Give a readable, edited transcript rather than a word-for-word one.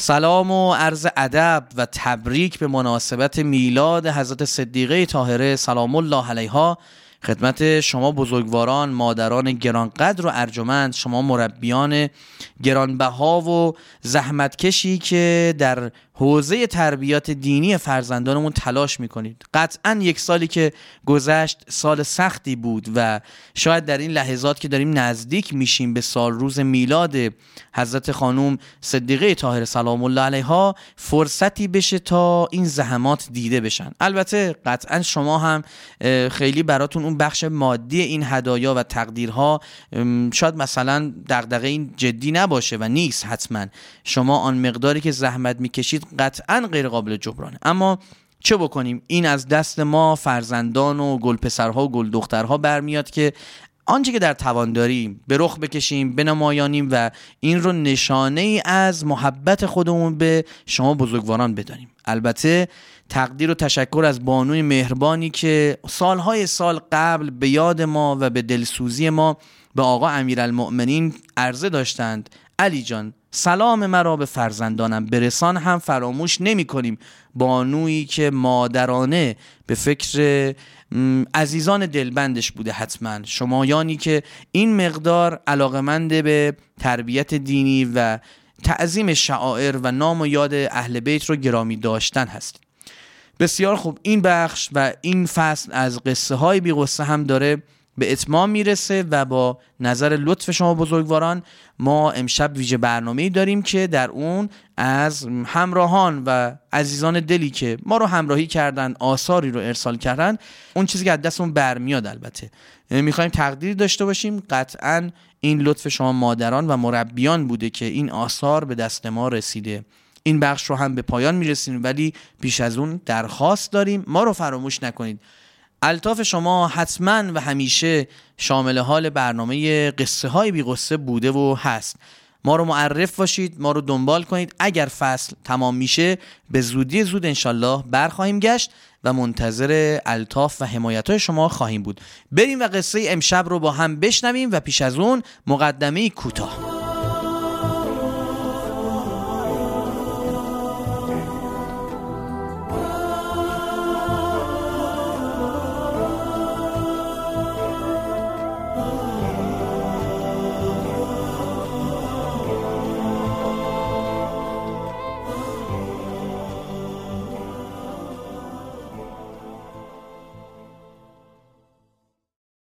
سلام و عرض ادب و تبریک به مناسبت میلاد حضرت صدیقه طاهره سلام الله علیها خدمت شما بزرگواران، مادران گرانقدر و ارجمند، شما مربیان گرانبها و زحمتکشی که در حوزه تربیت دینی فرزندانمون تلاش میکنید. قطعاً یک سالی که گذشت سال سختی بود و شاید در این لحظات که داریم نزدیک میشیم به سال روز میلاد حضرت خانوم صدیقه طاهره سلام الله علیها فرصتی بشه تا این زحمات دیده بشن. البته قطعاً شما هم خیلی براتون اون بخش مادی این هدایا و تقدیرها شاید مثلا دغدغه این جدی نباشه و نیست. حتما شما آن مقداری که زحمت میکشید قطعاً غیر قابل جبرانه، اما چه بکنیم؟ این از دست ما فرزندان و گل پسرها و گل دخترها برمیاد که آنچه که در توان داریم به رخ بکشیم، بنمایانیم و این رو نشانه ای از محبت خودمون به شما بزرگواران بدانیم. البته تقدیر و تشکر از بانوی مهربانی که سالهای سال قبل به یاد ما و به دلسوزی ما به آقا امیرالمؤمنین عرضه داشتند: علی جان، سلام مرا به فرزندانم برسان. هم فراموش نمی کنیم بانویی که مادرانه به فکر عزیزان دلبندش بوده. حتما شمایانی که این مقدار علاقمند به تربیت دینی و تعظیم شعائر و نام و یاد اهل بیت رو گرامی داشتن هست. بسیار خوب، این بخش و این فصل از قصه های بی قصه هم داره به اتمام میرسه و با نظر لطف شما بزرگواران ما امشب ویژه برنامه‌ای داریم که در اون از همراهان و عزیزان دلی که ما رو همراهی کردن، آثاری رو ارسال کردن، اون چیزی که از دستمون برمیاد البته میخوایم تقدیر داشته باشیم. قطعاً این لطف شما مادران و مربیان بوده که این آثار به دست ما رسیده. این بخش رو هم به پایان میرسیم، ولی پیش از اون درخواست داریم ما رو فراموش نکنید. الطاف شما حتما و همیشه شامل حال برنامه قصه های بی قصه بوده و هست. ما رو معرف باشید، ما رو دنبال کنید. اگر فصل تمام میشه به زودی زود انشالله برخواهیم گشت و منتظر الطاف و حمایت های شما خواهیم بود. بریم و قصه امشب رو با هم بشنویم و پیش از اون مقدمه کوتاه.